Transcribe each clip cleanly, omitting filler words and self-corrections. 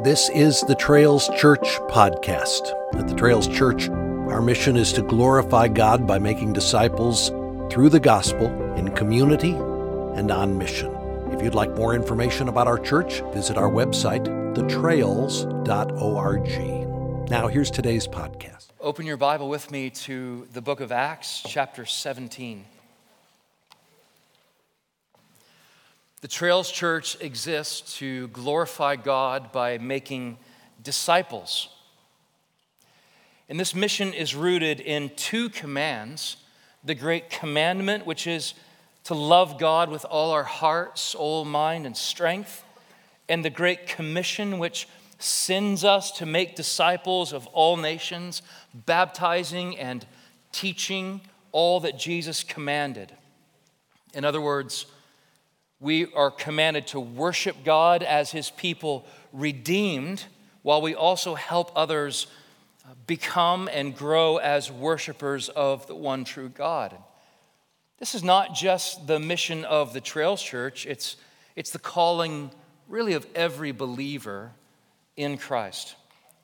This is the Trails Church podcast. At the Trails Church, our mission is to glorify God by making disciples through the gospel in community and on mission. If you'd like more information about our church, visit our website, thetrails.org. Now, here's today's podcast. Open your Bible with me to the book of Acts, chapter 17. The Trails Church exists to glorify God by making disciples. And this mission is rooted in two commands. The great commandment, which is to love God with all our heart, soul, mind, and strength. And the great commission, which sends us to make disciples of all nations, baptizing and teaching all that Jesus commanded. In other words, we are commanded to worship God as His people redeemed, while we also help others become and grow as worshipers of the one true God. This is not just the mission of the Trails Church, it's the calling really of every believer in Christ.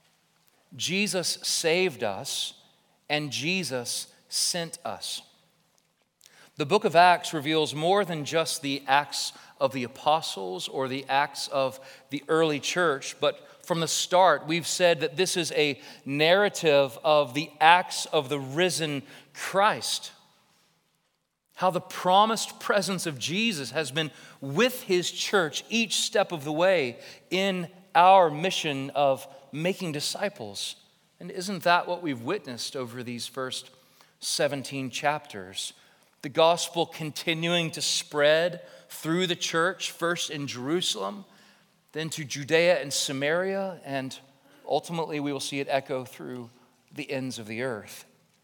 Jesus saved us, and Jesus sent us. The book of Acts reveals more than just the acts of the apostles or the acts of the early church, but from the start, we've said that this is a narrative of the acts of the risen Christ. How the promised presence of Jesus has been with His church each step of the way in our mission of making disciples. And isn't that what we've witnessed over these first 17 chapters? The gospel continuing to spread through the church, first in Jerusalem, then to Judea and Samaria, and ultimately we will see it echo through the ends of the earth.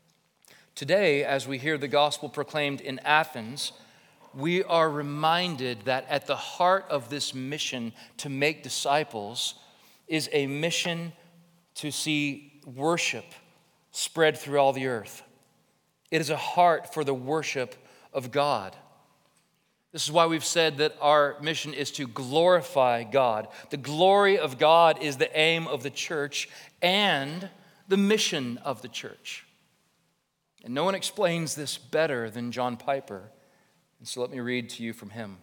Today, as we hear the gospel proclaimed in Athens, we are reminded that at the heart of this mission to make disciples is a mission to see worship spread through all the earth. It is a heart for the worship of God. This is why we've said that our mission is to glorify God. The glory of God is the aim of the church and the mission of the church. And no one explains this better than John Piper. And so let me read to you from him.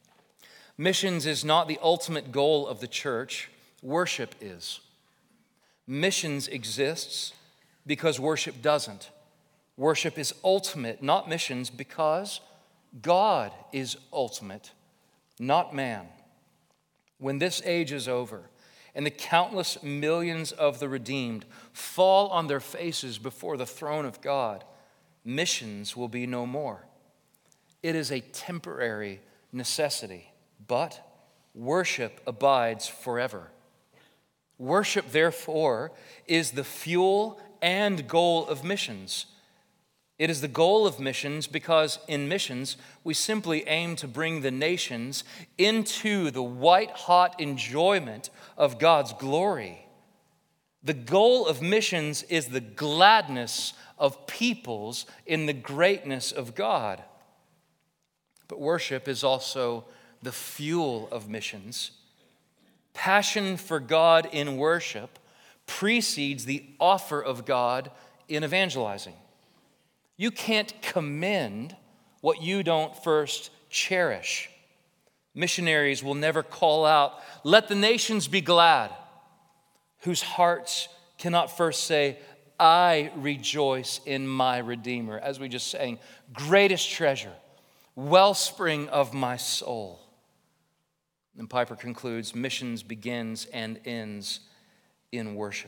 Missions is not the ultimate goal of the church. Worship is. Missions exists because worship doesn't. Worship is ultimate, not missions, because God is ultimate, not man. When this age is over and the countless millions of the redeemed fall on their faces before the throne of God, missions will be no more. It is a temporary necessity, but worship abides forever. Worship, therefore, is the fuel and goal of missions. It is the goal of missions because in missions, we simply aim to bring the nations into the white-hot enjoyment of God's glory. The goal of missions is the gladness of peoples in the greatness of God. But worship is also the fuel of missions. Passion for God in worship precedes the offer of God in evangelizing. You can't commend what you don't first cherish. Missionaries will never call out, "Let the nations be glad," whose hearts cannot first say, "I rejoice in my Redeemer," as we just sang, "greatest treasure, wellspring of my soul." And Piper concludes, missions begins and ends in worship.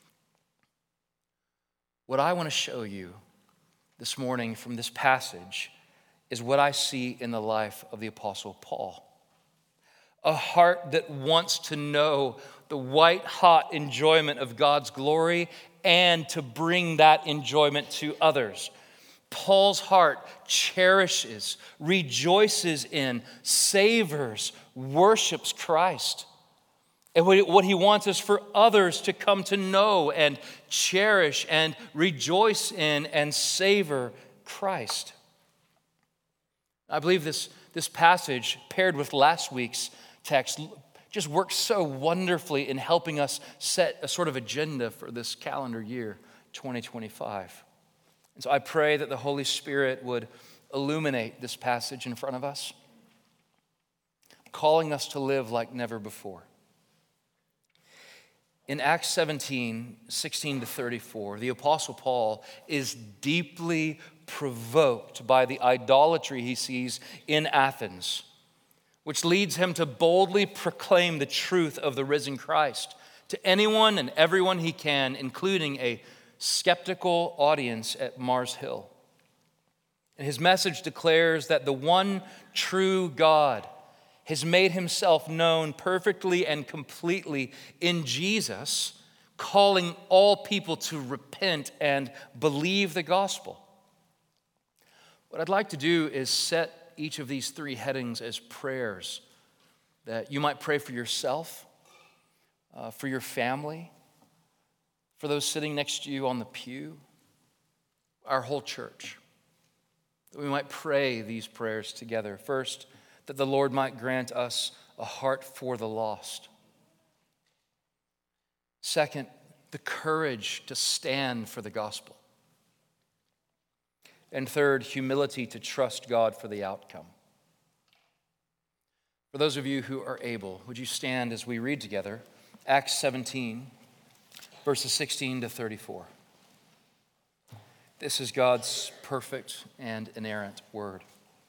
What I want to show you this morning from this passage is what I see in the life of the Apostle Paul. A heart that wants to know the white-hot enjoyment of God's glory and to bring that enjoyment to others. Paul's heart cherishes, rejoices in, savors, worships Christ. And what he wants is for others to come to know and cherish and rejoice in and savor Christ. I believe this passage, paired with last week's text, just worked so wonderfully in helping us set a sort of agenda for this calendar year, 2025. And so I pray that the Holy Spirit would illuminate this passage in front of us, calling us to live like never before. In Acts 17, 16 to 34, the Apostle Paul is deeply provoked by the idolatry he sees in Athens, which leads him to boldly proclaim the truth of the risen Christ to anyone and everyone he can, including a skeptical audience at Mars Hill. And his message declares that the one true God has made himself known perfectly and completely in Jesus, calling all people to repent and believe the gospel. What I'd like to do is set each of these three headings as prayers that you might pray for yourself, for your family, for those sitting next to you on the pew, our whole church. That we might pray these prayers together. First, that the Lord might grant us a heart for the lost. Second, the courage to stand for the gospel. And third, humility to trust God for the outcome. For those of you who are able, would you stand as we read together Acts 17, verses 16 to 34. This is God's perfect and inerrant word.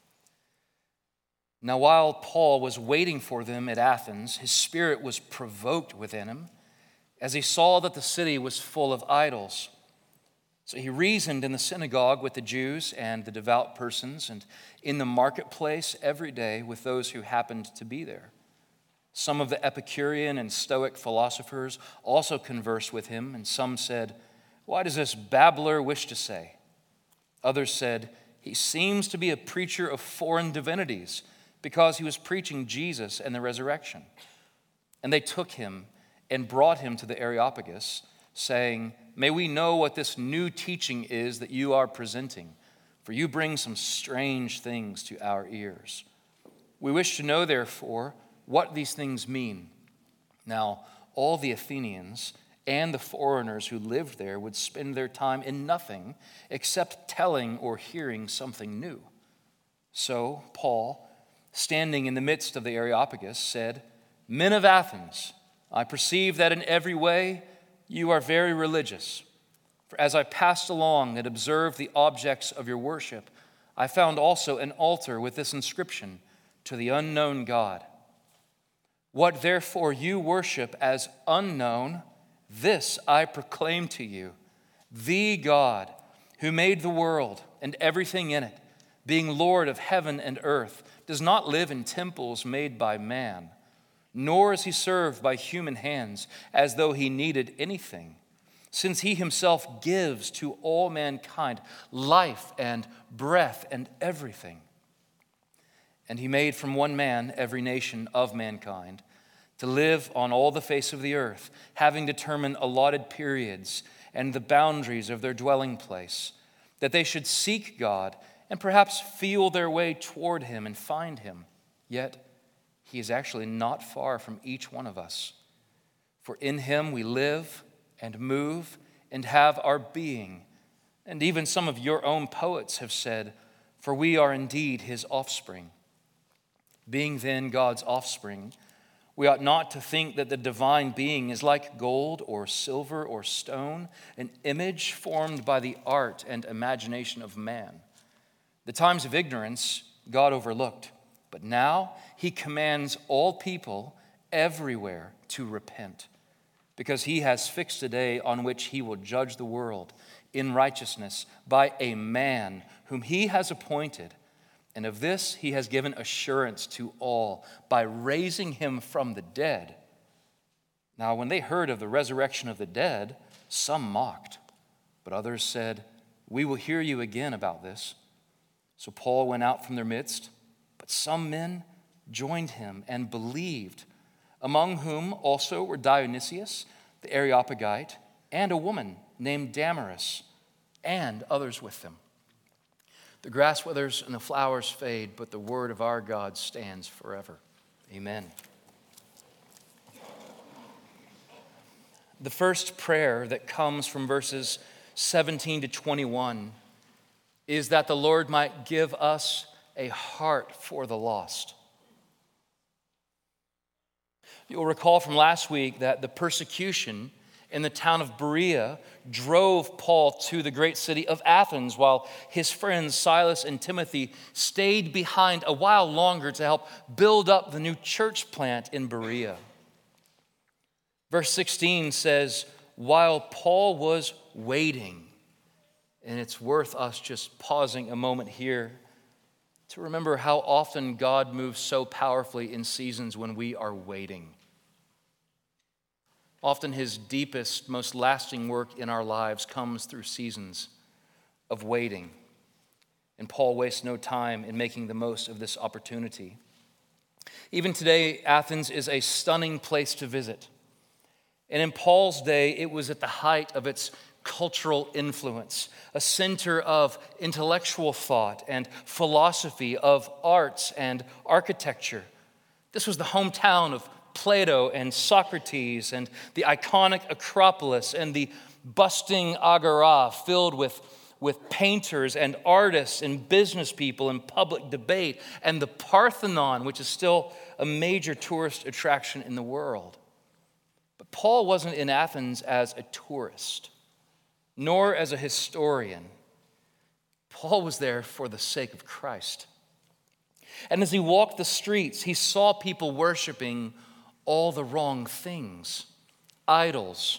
Now, while Paul was waiting for them at Athens, his spirit was provoked within him as he saw that the city was full of idols. So he reasoned in the synagogue with the Jews and the devout persons, and in the marketplace every day with those who happened to be there. Some of the Epicurean and Stoic philosophers also conversed with him, and some said, "Why does this babbler wish to say?" Others said, "He seems to be a preacher of foreign divinities, because he was preaching Jesus and the resurrection." And they took him and brought him to the Areopagus, saying, "May we know what this new teaching is that you are presenting, for you bring some strange things to our ears. We wish to know, therefore, what these things mean." Now, all the Athenians and the foreigners who lived there would spend their time in nothing except telling or hearing something new. So Paul, standing in the midst of the Areopagus, said, "Men of Athens, I perceive that in every way you are very religious. For as I passed along and observed the objects of your worship, I found also an altar with this inscription, 'To the unknown God.' What therefore you worship as unknown, this I proclaim to you, the God who made the world and everything in it, being Lord of heaven and earth, does not live in temples made by man, nor is he served by human hands as though he needed anything, since he himself gives to all mankind life and breath and everything. And he made from one man every nation of mankind to live on all the face of the earth, having determined allotted periods and the boundaries of their dwelling place, that they should seek God and perhaps feel their way toward him and find him. Yet he is actually not far from each one of us. For in him we live and move and have our being. And even some of your own poets have said, for we are indeed his offspring. Being then God's offspring, we ought not to think that the divine being is like gold or silver or stone, an image formed by the art and imagination of man. The times of ignorance God overlooked, but now he commands all people everywhere to repent, because he has fixed a day on which he will judge the world in righteousness by a man whom he has appointed. And of this he has given assurance to all by raising him from the dead. Now, when they heard of the resurrection of the dead, some mocked, but others said, "We will hear you again about this." So Paul went out from their midst, but some men joined him and believed, among whom also were Dionysius the Areopagite and a woman named Damaris, and others with them. The grass withers and the flowers fade, but the word of our God stands forever. Amen. The first prayer that comes from verses 17 to 21 is that the Lord might give us a heart for the lost. You'll recall from last week that the persecution in the town of Berea drove Paul to the great city of Athens, while his friends Silas and Timothy stayed behind a while longer to help build up the new church plant in Berea. Verse 16 says, while Paul was waiting, and it's worth us just pausing a moment here to remember how often God moves so powerfully in seasons when we are waiting. Often his deepest, most lasting work in our lives comes through seasons of waiting. And Paul wastes no time in making the most of this opportunity. Even today, Athens is a stunning place to visit. And in Paul's day, it was at the height of its cultural influence, a center of intellectual thought and philosophy, of arts and architecture. This was the hometown of Plato and Socrates and the iconic Acropolis and the bustling agora filled with painters and artists and business people and public debate, and the Parthenon, which is still a major tourist attraction in the world. But Paul wasn't in Athens as a tourist, nor as a historian. Paul was there for the sake of Christ. And as he walked the streets, he saw people worshiping all the wrong things: idols,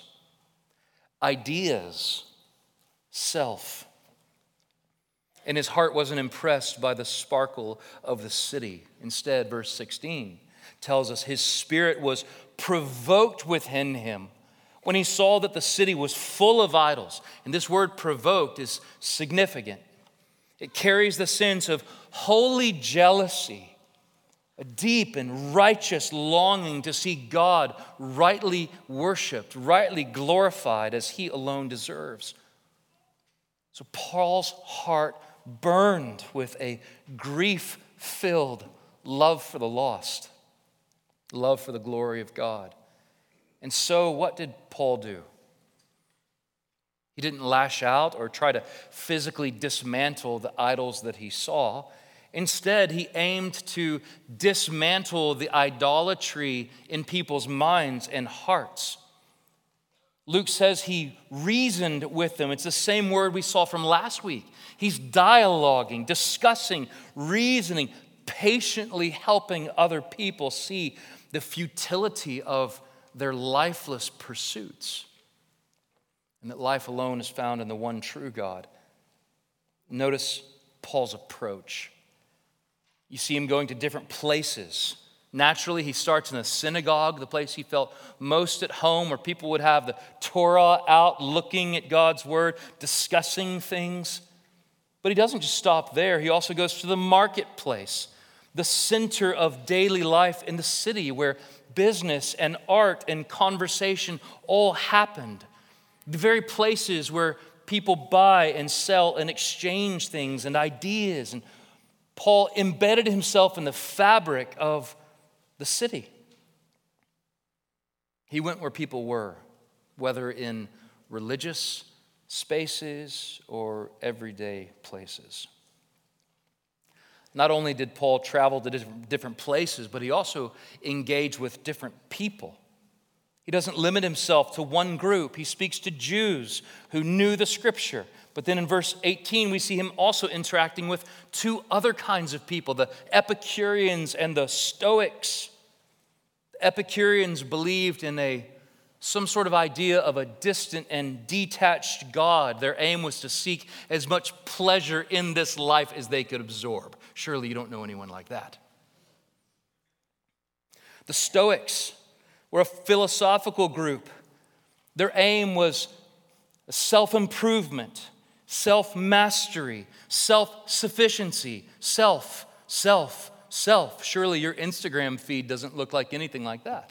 ideas, self. And his heart wasn't impressed by the sparkle of the city. Instead, verse 16 tells us his spirit was provoked within him when he saw that the city was full of idols. And this word provoked is significant. It carries the sense of holy jealousy, a deep and righteous longing to see God rightly worshiped, rightly glorified as he alone deserves. So Paul's heart burned with a grief-filled love for the lost, love for the glory of God. And so what did Paul do? He didn't lash out or try to physically dismantle the idols that he saw. Instead, he aimed to dismantle the idolatry in people's minds and hearts. Luke says he reasoned with them. It's the same word we saw from last week. He's dialoguing, discussing, reasoning, patiently helping other people see the futility of their lifeless pursuits, and that life alone is found in the one true God. Notice Paul's approach. You see him going to different places. Naturally, he starts in a synagogue, the place he felt most at home, where people would have the Torah out, looking at God's word, discussing things. But he doesn't just stop there. He also goes to the marketplace, the center of daily life in the city, where business and art and conversation all happened. The very places where people buy and sell and exchange things and ideas. And Paul embedded himself in the fabric of the city. He went where people were, whether in religious spaces or everyday places. Not only did Paul travel to different places, but he also engaged with different people. He doesn't limit himself to one group. He speaks to Jews who knew the scripture. But then in verse 18, we see him also interacting with two other kinds of people, the Epicureans and the Stoics. The Epicureans believed in some sort of idea of a distant and detached God. Their aim was to seek as much pleasure in this life as they could absorb. Surely you don't know anyone like that. The Stoics were a philosophical group. Their aim was self-improvement, self-mastery, self-sufficiency, self. Surely your Instagram feed doesn't look like anything like that.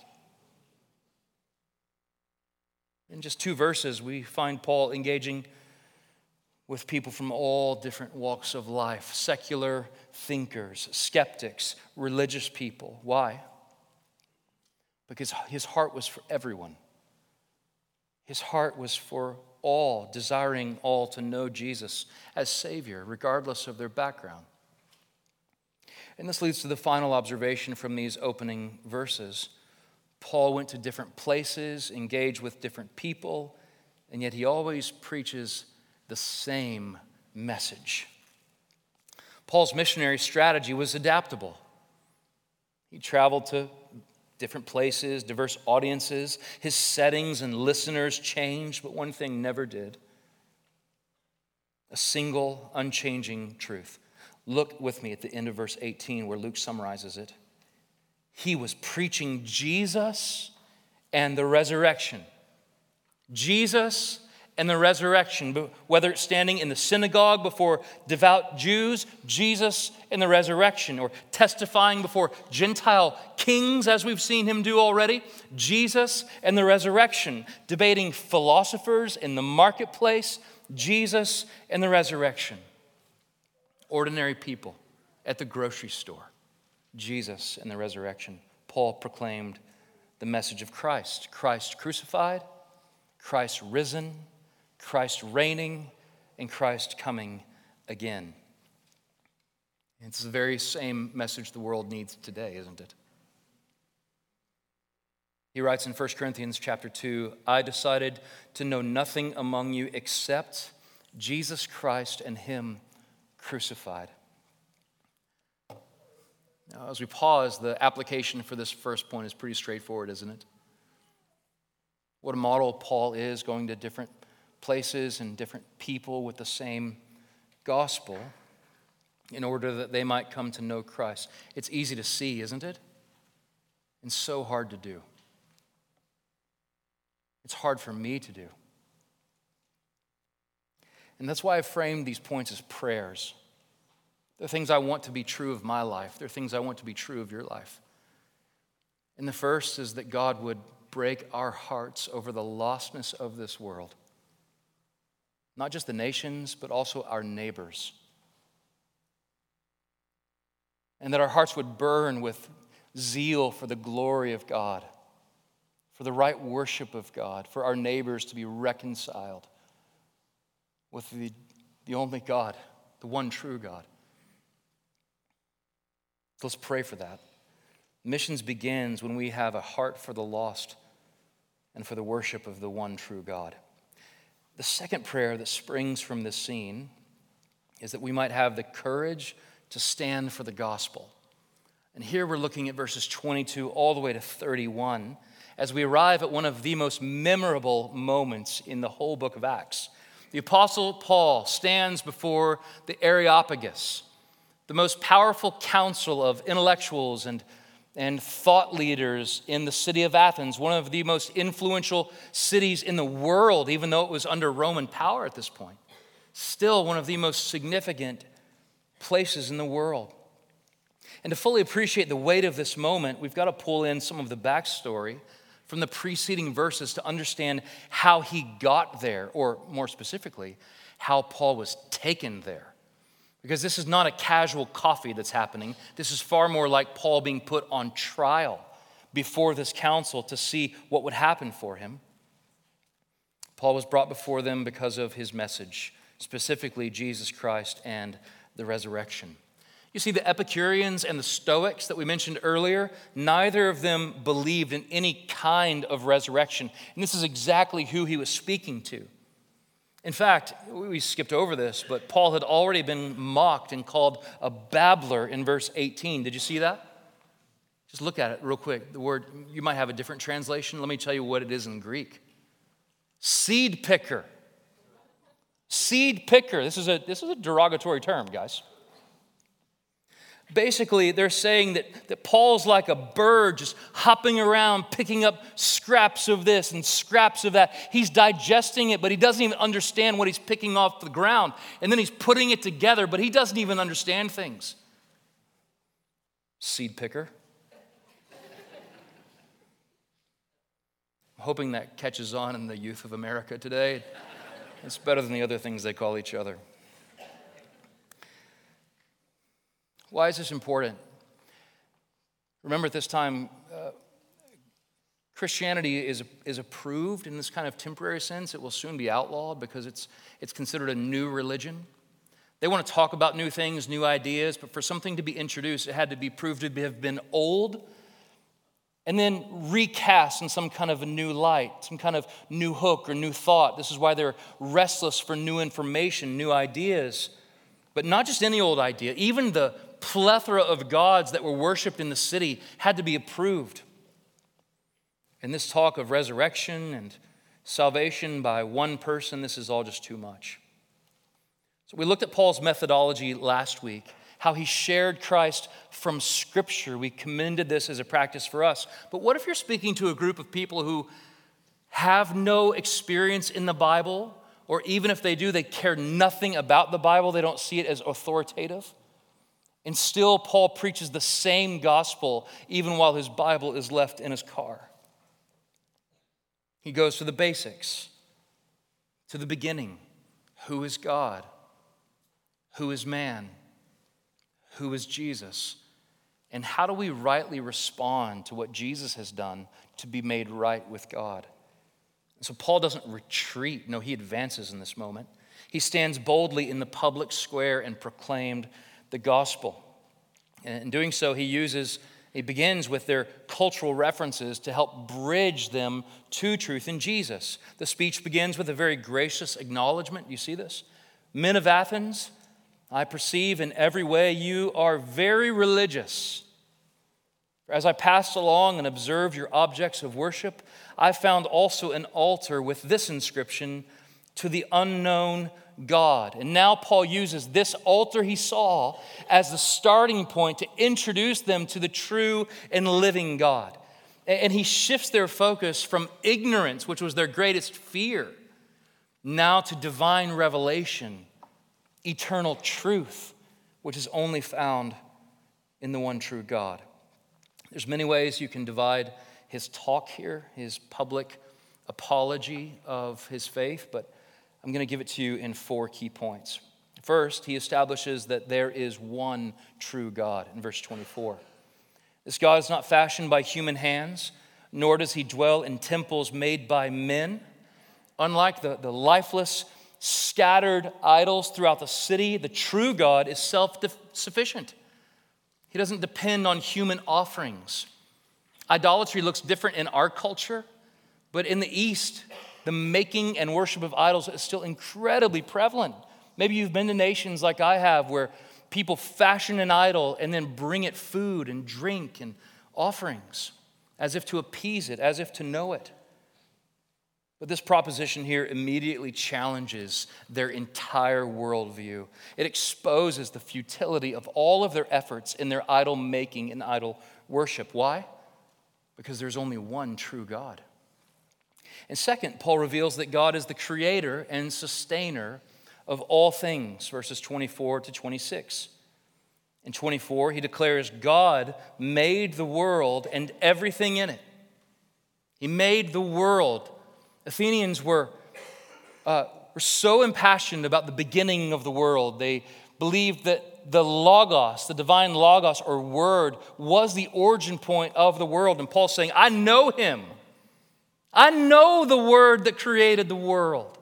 In just 2 verses, we find Paul engaging with people from all different walks of life: secular thinkers, skeptics, religious people. Why? Because his heart was for everyone. His heart was for all, desiring all to know Jesus as Savior, regardless of their background. And this leads to the final observation from these opening verses. Paul went to different places, engaged with different people, and yet he always preaches the same message. Paul's missionary strategy was adaptable. He traveled to different places, diverse audiences. His settings and listeners changed, but one thing never did: a single, unchanging truth. Look with me at the end of verse 18 where Luke summarizes it. He was preaching Jesus and the resurrection. Jesus and the resurrection. Whether it's standing in the synagogue before devout Jews, Jesus and the resurrection, or testifying before Gentile kings, as we've seen him do already, Jesus and the resurrection. Debating philosophers in the marketplace, Jesus and the resurrection. Ordinary people at the grocery store, Jesus and the resurrection. Paul proclaimed the message of Christ. Christ crucified, Christ risen, Christ reigning, and Christ coming again. It's the very same message the world needs today, isn't it? He writes in 1 Corinthians chapter 2, I decided to know nothing among you except Jesus Christ and Him crucified. Now, as we pause, the application for this first point is pretty straightforward, isn't it? What a model Paul is, going to different places and different people with the same gospel in order that they might come to know Christ. It's easy to see, isn't it? And so hard to do. It's hard for me to do. And that's why I framed these points as prayers. They're things I want to be true of my life. They're things I want to be true of your life. And the first is that God would break our hearts over the lostness of this world. Not just the nations, but also our neighbors. And that our hearts would burn with zeal for the glory of God, for the right worship of God, for our neighbors to be reconciled with the only God, the one true God. So let's pray for that. Missions begins when we have a heart for the lost and for the worship of the one true God. The second prayer that springs from this scene is that we might have the courage to stand for the gospel. And here we're looking at verses 22 all the way to 31 as we arrive at one of the most memorable moments in the whole book of Acts. The Apostle Paul stands before the Areopagus, the most powerful council of intellectuals and thought leaders in the city of Athens, one of the most influential cities in the world, even though it was under Roman power at this point. Still one of the most significant places in the world. And to fully appreciate the weight of this moment, we've got to pull in some of the backstory from the preceding verses to understand how he got there, or more specifically, how Paul was taken there. Because this is not a casual coffee that's happening. This is far more like Paul being put on trial before this council to see what would happen for him. Paul was brought before them because of his message, specifically Jesus Christ and the resurrection. You see, the Epicureans and the Stoics that we mentioned earlier, neither of them believed in any kind of resurrection. And this is exactly who he was speaking to. In fact, we skipped over this, but Paul had already been mocked and called a babbler in verse 18. Did you see that? Just look at it real quick. The word, you might have a different translation. Let me tell you what it is in Greek. Seed picker. Seed picker. This is a derogatory term, guys. Basically, they're saying that Paul's like a bird just hopping around, picking up scraps of this and scraps of that. He's digesting it, but he doesn't even understand what he's picking off the ground. And then he's putting it together, but he doesn't even understand things. Seed picker. I'm hoping that catches on in the youth of America today. It's better than the other things they call each other. Why is this important? Remember, at this time, Christianity is approved in this kind of temporary sense. It will soon be outlawed because it's considered a new religion. They want to talk about new things, new ideas, but for something to be introduced, it had to be proved to have been old and then recast in some kind of a new light, some kind of new hook or new thought. This is why they're restless for new information, new ideas. But not just any old idea. Even the plethora of gods that were worshipped in the city had to be approved. And this talk of resurrection and salvation by one person, this is all just too much. So we looked at Paul's methodology last week, how he shared Christ from Scripture. We commended this as a practice for us. But what if you're speaking to a group of people who have no experience in the Bible, or even if they do, they care nothing about the Bible, they don't see it as authoritative? And still, Paul preaches the same gospel even while his Bible is left in his car. He goes to the basics, to the beginning. Who is God? Who is man? Who is Jesus? And how do we rightly respond to what Jesus has done to be made right with God? And so Paul doesn't retreat. No, he advances in this moment. He stands boldly in the public square and proclaimed the gospel. And in doing so, he begins with their cultural references to help bridge them to truth in Jesus. The speech begins with a very gracious acknowledgement. You see this? Men of Athens, I perceive in every way you are very religious. For as I passed along and observed your objects of worship, I found also an altar with this inscription, to the unknown God. And now Paul uses this altar he saw as the starting point to introduce them to the true and living God. And he shifts their focus from ignorance, which was their greatest fear, now to divine revelation, eternal truth, which is only found in the one true God. There's many ways you can divide his talk here, his public apology of his faith, but I'm going to give it to you in 4 key points. First, he establishes that there is one true God in verse 24. This God is not fashioned by human hands, nor does he dwell in temples made by men. Unlike the lifeless, scattered idols throughout the city, the true God is self-sufficient. He doesn't depend on human offerings. Idolatry looks different in our culture, but in the East, the making and worship of idols is still incredibly prevalent. Maybe you've been to nations like I have where people fashion an idol and then bring it food and drink and offerings as if to appease it, as if to know it. But this proposition here immediately challenges their entire worldview. It exposes the futility of all of their efforts in their idol making and idol worship. Why? Because there's only one true God. And second, Paul reveals that God is the creator and sustainer of all things, verses 24 to 26. In 24, he declares God made the world and everything in it. He made the world. Athenians were so impassioned about the beginning of the world. They believed that the Logos, the divine Logos or Word, was the origin point of the world. And Paul's saying, I know him. I know the Word that created the world.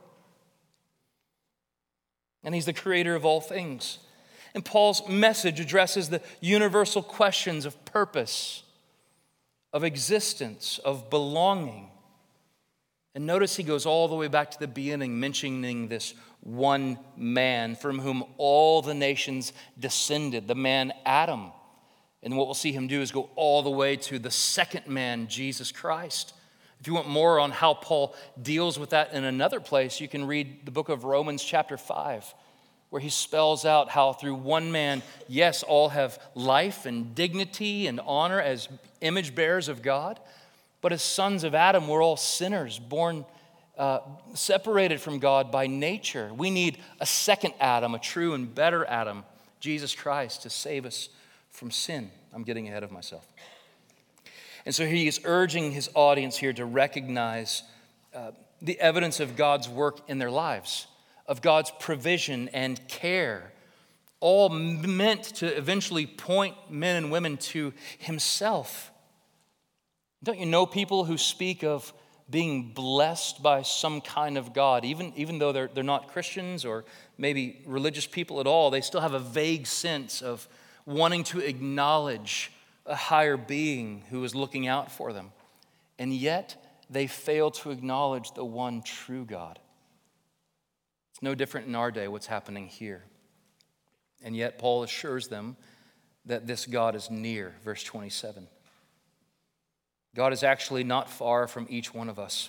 And he's the creator of all things. And Paul's message addresses the universal questions of purpose, of existence, of belonging. And notice he goes all the way back to the beginning, mentioning this one man from whom all the nations descended, the man Adam. And what we'll see him do is go all the way to the second man, Jesus Christ. If you want more on how Paul deals with that in another place, you can read the book of Romans chapter 5, where he spells out how through one man, yes, all have life and dignity and honor as image bearers of God, but as sons of Adam, we're all sinners, born separated from God by nature. We need a second Adam, a true and better Adam, Jesus Christ, to save us from sin. I'm getting ahead of myself. And so he is urging his audience here to recognize the evidence of God's work in their lives, of God's provision and care, all meant to eventually point men and women to himself. Don't you know people who speak of being blessed by some kind of God, even though they're not Christians or maybe religious people at all, they still have a vague sense of wanting to acknowledge a higher being who is looking out for them. And yet, they fail to acknowledge the one true God. It's no different in our day, what's happening here. And yet, Paul assures them that this God is near, verse 27. God is actually not far from each one of us.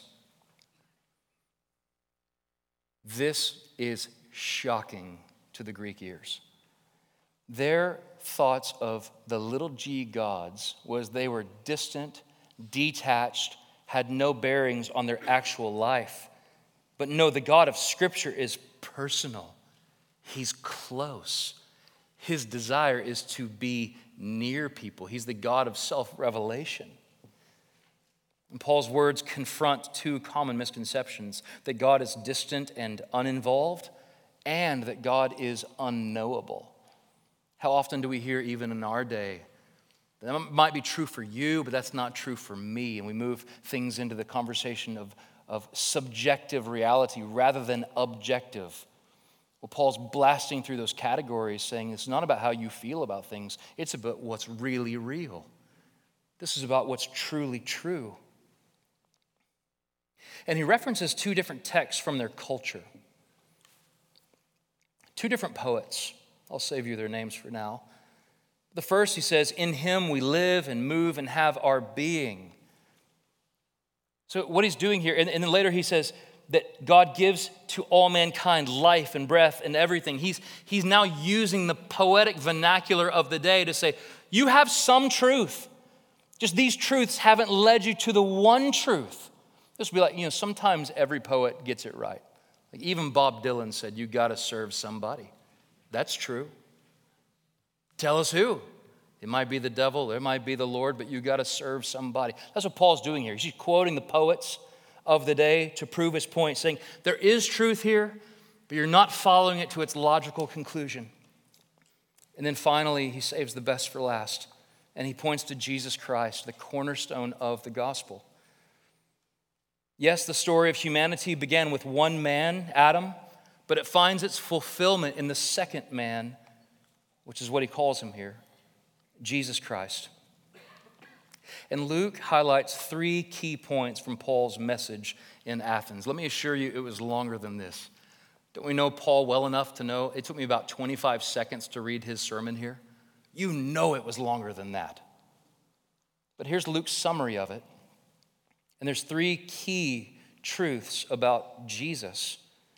This is shocking to the Greek ears. Their thoughts of the little g gods was they were distant, detached, had no bearings on their actual life. But no, the God of Scripture is personal. He's close. His desire is to be near people. He's the God of self-revelation. And Paul's words confront two common misconceptions: that God is distant and uninvolved, and that God is unknowable. How often do we hear, even in our day, that might be true for you, but that's not true for me? And we move things into the conversation of subjective reality rather than objective. Well, Paul's blasting through those categories, saying it's not about how you feel about things, it's about what's really real. This is about what's truly true. And he references two different texts from their culture. Two different poets. I'll save you their names for now. The first, he says, "In him we live and move and have our being." So what he's doing here, and then later he says that God gives to all mankind life and breath and everything. He's now using the poetic vernacular of the day to say, you have some truth. Just these truths haven't led you to the one truth. This would be like, sometimes every poet gets it right. Like even Bob Dylan said, you got to serve somebody. That's true. Tell us who. It might be the devil, it might be the Lord, but you got to serve somebody. That's what Paul's doing here. He's quoting the poets of the day to prove his point, saying there is truth here, but you're not following it to its logical conclusion. And then finally, he saves the best for last, and he points to Jesus Christ, the cornerstone of the gospel. Yes, the story of humanity began with one man, Adam, but it finds its fulfillment in the second man, which is what he calls him here, Jesus Christ. And Luke highlights three key points from Paul's message in Athens. Let me assure you, it was longer than this. Don't we know Paul well enough to know it took me about 25 seconds to read his sermon here? You know it was longer than that. But here's Luke's summary of it. And there's three key truths about Jesus.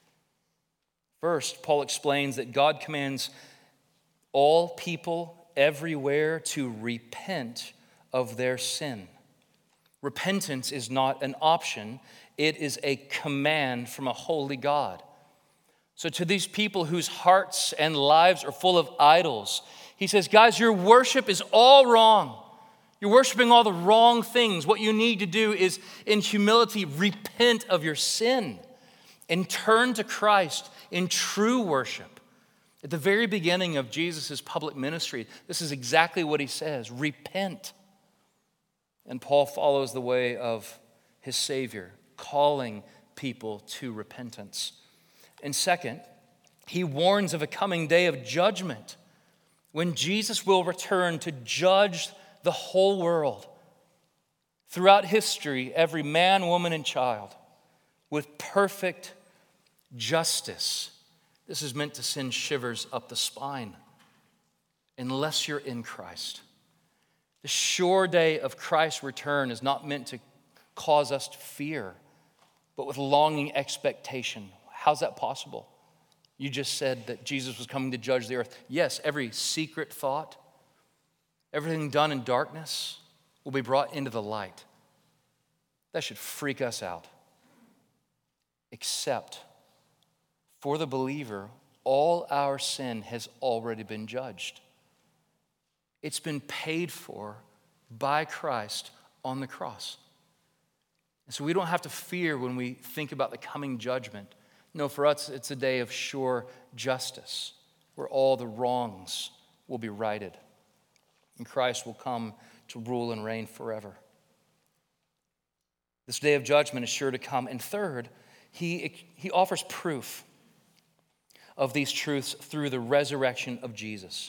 First, Paul explains that God commands all people everywhere to repent of their sin. Repentance is not an option, it is a command from a holy God. So to these people whose hearts and lives are full of idols, he says, guys, your worship is all wrong. You're worshiping all the wrong things. What you need to do is, in humility, repent of your sin and turn to Christ in true worship. At the very beginning of Jesus' public ministry, this is exactly what he says, repent. And Paul follows the way of his Savior, calling people to repentance. And second, he warns of a coming day of judgment when Jesus will return to judge the whole world. Throughout history, every man, woman, and child with perfect justice. This is meant to send shivers up the spine unless you're in Christ. The sure day of Christ's return is not meant to cause us to fear, but with longing expectation. How's that possible? You just said that Jesus was coming to judge the earth. Yes, every secret thought, everything done in darkness will be brought into the light. That should freak us out. Except for the believer, all our sin has already been judged. It's been paid for by Christ on the cross. And so we don't have to fear when we think about the coming judgment. No, for us, it's a day of sure justice where all the wrongs will be righted. And Christ will come to rule and reign forever. This day of judgment is sure to come. And third, he offers proof of these truths through the resurrection of Jesus.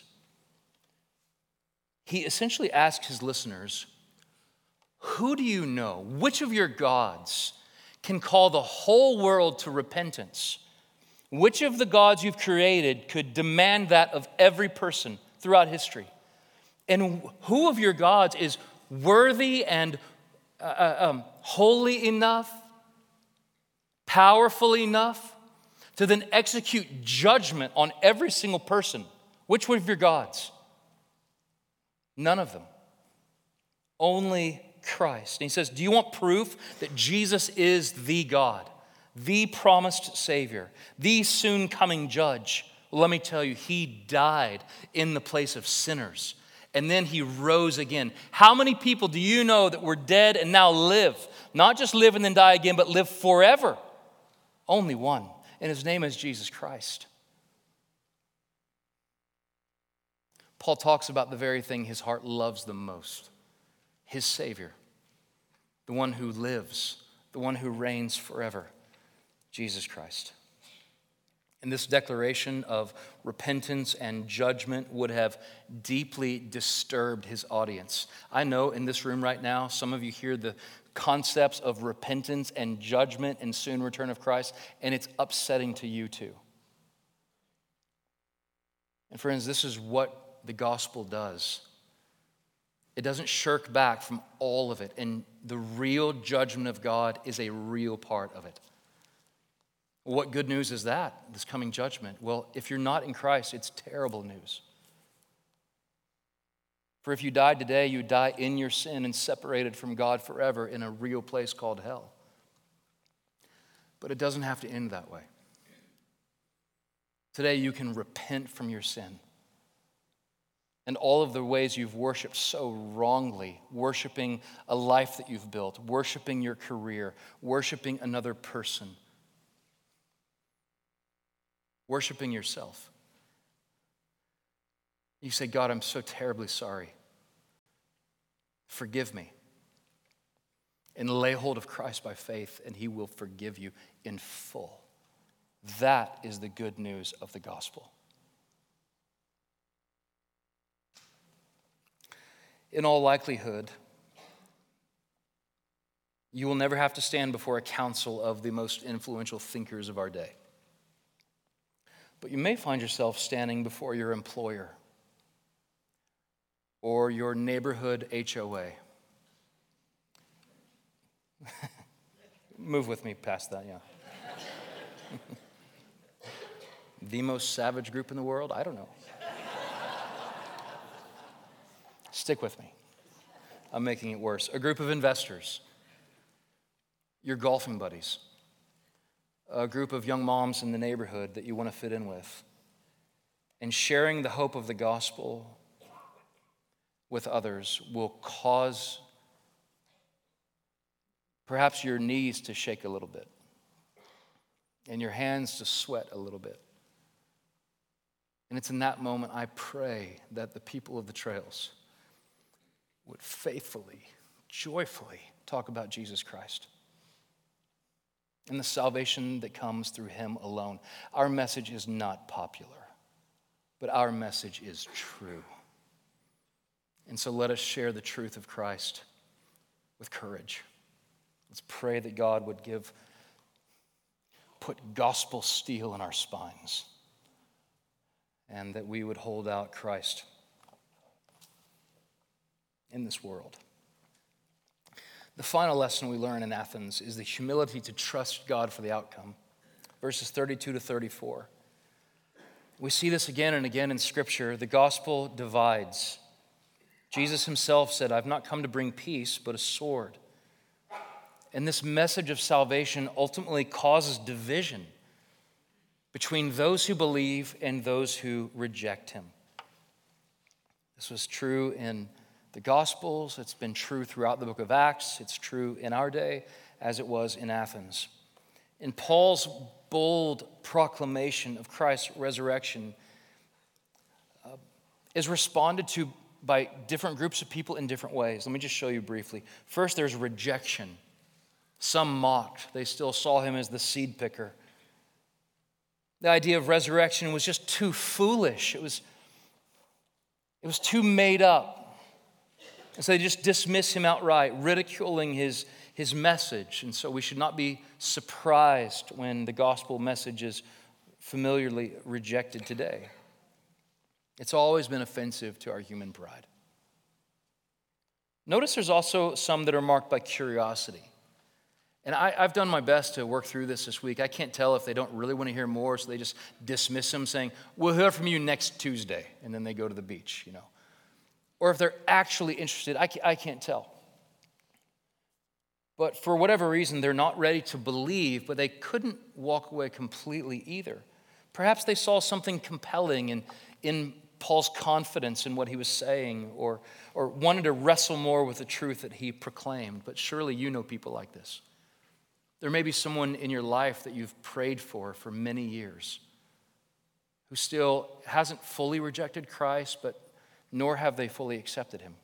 He essentially asks his listeners, who do you know? Which of your gods can call the whole world to repentance? Which of the gods you've created could demand that of every person throughout history? And who of your gods is worthy and holy enough, powerful enough to then execute judgment on every single person? Which one of your gods? None of them. Only Christ. And he says, do you want proof that Jesus is the God, the promised Savior, the soon coming judge? Well, let me tell you, he died in the place of sinners. And then he rose again. How many people do you know that were dead and now live? Not just live and then die again, but live forever. Only one. And his name is Jesus Christ. Paul talks about the very thing his heart loves the most. His Savior. The one who lives. The one who reigns forever. Jesus Christ. And this declaration of repentance and judgment would have deeply disturbed his audience. I know in this room right now, some of you hear the concepts of repentance and judgment and soon return of Christ, and it's upsetting to you too. And friends, this is what the gospel does. It doesn't shirk back from all of it, and the real judgment of God is a real part of it. What good news is that, this coming judgment? Well, if you're not in Christ, it's terrible news. For if you died today, you die in your sin and separated from God forever in a real place called hell. But it doesn't have to end that way. Today you can repent from your sin and all of the ways you've worshiped so wrongly, worshiping a life that you've built, worshiping your career, worshiping another person, worshiping yourself. You say, God, I'm so terribly sorry. Forgive me. And lay hold of Christ by faith, and he will forgive you in full. That is the good news of the gospel. In all likelihood, you will never have to stand before a council of the most influential thinkers of our day. But you may find yourself standing before your employer or your neighborhood HOA. Move with me past that, yeah. The most savage group in the world? I don't know. Stick with me. I'm making it worse. A group of investors, your golfing buddies, a group of young moms in the neighborhood that you want to fit in with, and sharing the hope of the gospel with others will cause perhaps your knees to shake a little bit and your hands to sweat a little bit. And it's in that moment I pray that the people of the trails would faithfully, joyfully talk about Jesus Christ and the salvation that comes through him alone. Our message is not popular, but our message is true. And so let us share the truth of Christ with courage. Let's pray that God would put gospel steel in our spines and that we would hold out Christ in this world. The final lesson we learn in Athens is the humility to trust God for the outcome. Verses 32 to 34. We see this again and again in Scripture. The gospel divides. Jesus himself said, I've not come to bring peace, but a sword. And this message of salvation ultimately causes division between those who believe and those who reject him. This was true in the Gospels. It's been true throughout the book of Acts. It's true in our day as it was in Athens. In Paul's bold proclamation of Christ's resurrection is responded to by different groups of people in different ways. Let me just show you briefly. First, there's rejection. Some mocked. They still saw him as the seed picker. The idea of resurrection was just too foolish. It was too made up. And so they just dismiss him outright, ridiculing his message. And so we should not be surprised when the gospel message is familiarly rejected today. It's always been offensive to our human pride. Notice there's also some that are marked by curiosity. And I've done my best to work through this week. I can't tell if they don't really want to hear more, so they just dismiss him saying, we'll hear from you next Tuesday, and then they go to the beach, Or if they're actually interested, I can't tell. But for whatever reason, they're not ready to believe, but they couldn't walk away completely either. Perhaps they saw something compelling in Paul's confidence in what he was saying, or wanted to wrestle more with the truth that he proclaimed. But surely you know people like this. There may be someone in your life that you've prayed for many years who still hasn't fully rejected Christ, but nor have they fully accepted him.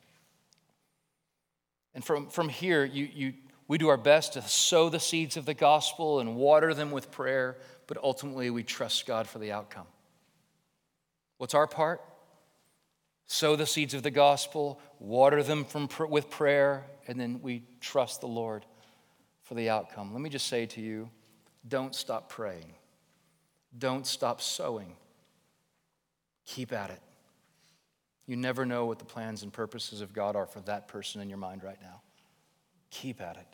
And from here, we do our best to sow the seeds of the gospel and water them with prayer, but ultimately we trust God for the outcome. What's our part? Sow the seeds of the gospel, water them with prayer, and then we trust the Lord for the outcome. Let me just say to you, don't stop praying. Don't stop sowing. Keep at it. You never know what the plans and purposes of God are for that person in your mind right now. Keep at it.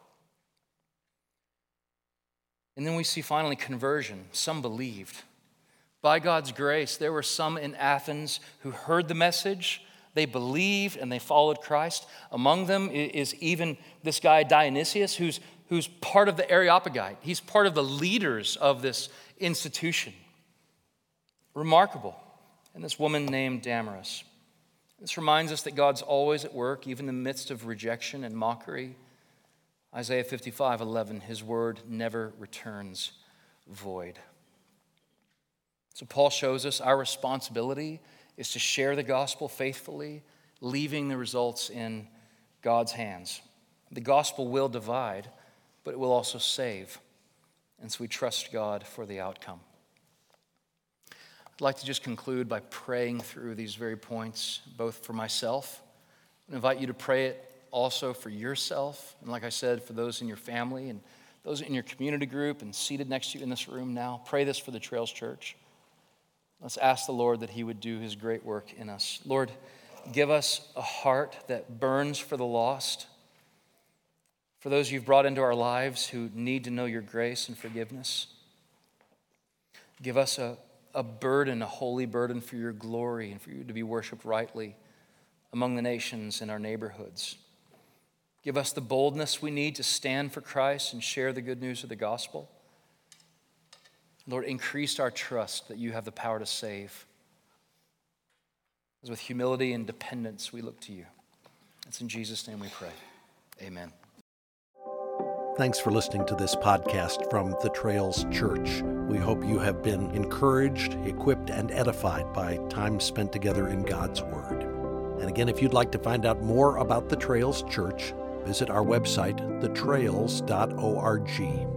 And then we see finally conversion. Some believed. By God's grace, there were some in Athens who heard the message. They believed and they followed Christ. Among them is even this guy Dionysius, who's part of the Areopagite. He's part of the leaders of this institution. Remarkable. And this woman named Damaris. This reminds us that God's always at work, even in the midst of rejection and mockery. Isaiah 55:11, his word never returns void. So Paul shows us our responsibility is to share the gospel faithfully, leaving the results in God's hands. The gospel will divide, but it will also save. And so we trust God for the outcome. I'd like to just conclude by praying through these very points, both for myself. I invite you to pray it also for yourself. And like I said, for those in your family and those in your community group and seated next to you in this room now. Pray this for the Trails Church. Let's ask the Lord that he would do his great work in us. Lord, give us a heart that burns for the lost, for those you've brought into our lives who need to know your grace and forgiveness. Give us a burden, a holy burden for your glory and for you to be worshiped rightly among the nations in our neighborhoods. Give us the boldness we need to stand for Christ and share the good news of the gospel. Lord, increase our trust that you have the power to save. As with humility and dependence, we look to you. It's in Jesus' name we pray. Amen. Thanks for listening to this podcast from the Trails Church. We hope you have been encouraged, equipped, and edified by time spent together in God's Word. And again, if you'd like to find out more about the Trails Church, visit our website, thetrails.org.